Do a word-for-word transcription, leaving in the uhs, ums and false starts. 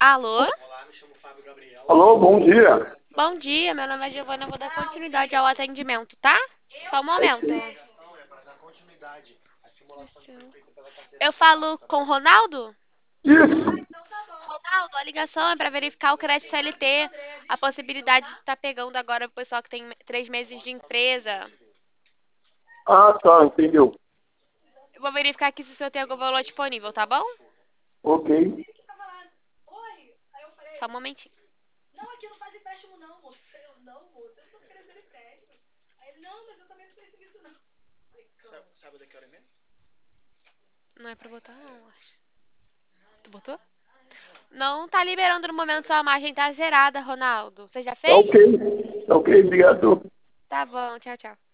Alô? Alô, bom dia. Bom dia, meu nome é Giovana, eu vou dar continuidade ao atendimento, tá? Só um momento. Eu falo com o Ronaldo? Isso. Ronaldo, a ligação é para verificar o crédito C L T, a possibilidade de estar pegando agora o pessoal que tem três meses de empresa. Ah, tá, entendeu. Eu vou verificar aqui se o senhor tem algum valor disponível, tá bom? Ok. Só um momentinho. Não é pra botar, não, acho. Tu botou? Não tá liberando no momento, sua margem tá zerada, Ronaldo. Você já Tá ok. fez? Tá ok, obrigado. Tá bom, tchau, tchau.